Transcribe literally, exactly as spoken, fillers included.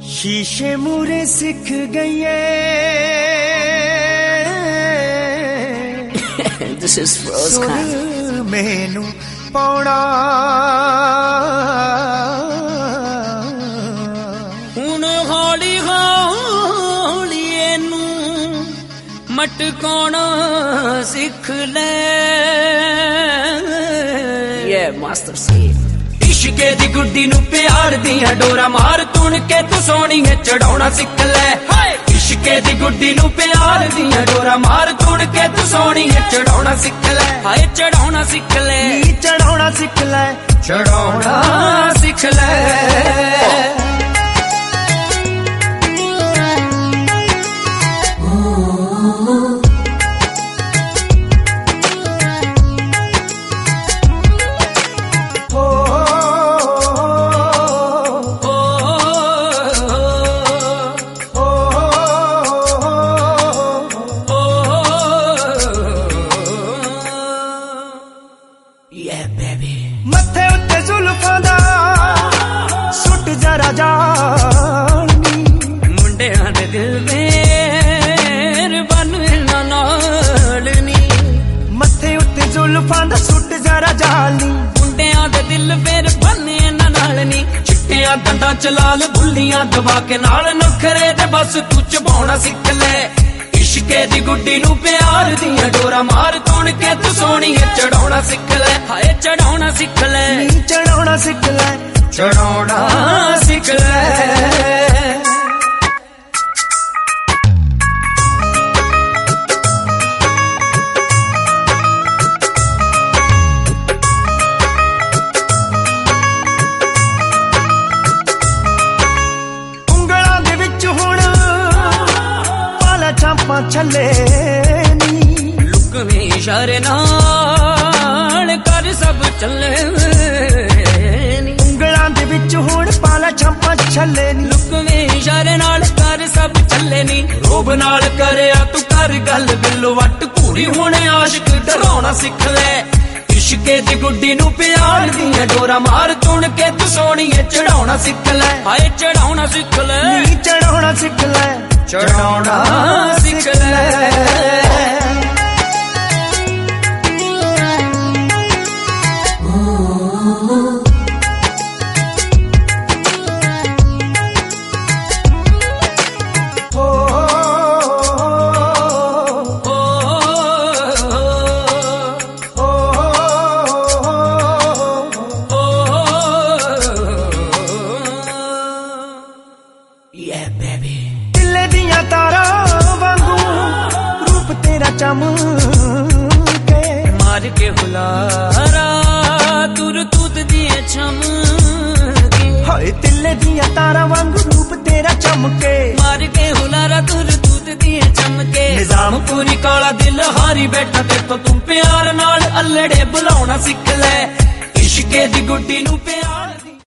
शीशे मूरे सिख गई This is Rose Khan. मैनू पौड़ा हुण हौली हौली एनू मटकाउणा सिख ले। Yeah, Master Steve. इश्के दी गुड्डी नू प्यार दियां डोरा मार तुण के तू सोनी है चढ़ाउणा सिख ले। इश्के दी गुड्डी नू प्यार दियां डोरा मार तुण के तू सोनी है चढ़ाउणा सिख ले। हाय चढ़ाउणा सिख ले, चढ़ाउणा सिख ले, चढ़ाउणा सिख ले। मथे उत्ते जुल्फां दा सुट जरा जानी मुंडियां दे दिल मेर बन ना नाल नी। मथे उत्ते जुल्फां दा सुट जरा जानी मुंडियां दे दिल मेर बन ना नाल नी। चिट्टियां दंदां च लाल बुल्लियां दबा के नाल नखरे ते बस तू चबाउणा सिख ले। इश्के दी गुड्डी नू प्यार दियां डोरा मार तुण के तू सोनी है चढ़ाउणा सिख ले। हाय चढ़ाउणा सिख ले, चढ़ाउणा सिख ले, चढ़ाउणा सिख ले। ਉਂਗਲਾਂ ਦੇ ਵਿੱਚ ਹੁਣ ਪਾਲਾ ਚਾਂਪਾਂ ਛੱਲੇ ਨੀ। लुकवे इशारे नाल कर सब चले नी। ਉਂਗਲਾਂ ਦੇ ਵਿੱਚ ਹੁਣ ਪਾਲਾ ਚਾਂਪਾਂ ਛੱਲੇ ਨੀ। लुकवे इशारे नाल कर सब चले नी। रोब नाल करया तू कर गल दिल वट घूरी हुणे आशिक डराउणा सिख ले। इश्के दी गुड्डी नू प्यार दियां डोरा मार तुण के तू सोनी है चढ़ाउणा सिख ले। हाय चढ़ाउणा सिख ले, चढ़ाउणा सिख ले, चढ़ाउणा सिख ले। Yeah, baby. दिले दियां तारा वांगू रूप तेरा चमके मार के हुलारा तुर तूत दिए चमके। हाय दिले दियां तारा वांगू रूप तेरा चमके मार के हुलारा तुर तूत दिए चमके। निजाम पूरी काला दिल हारी बैठा ते तो तू प्यार नाल अल्लड़े बुलाउणा सिख ले। इश्के दी गुड्डी नू प्यार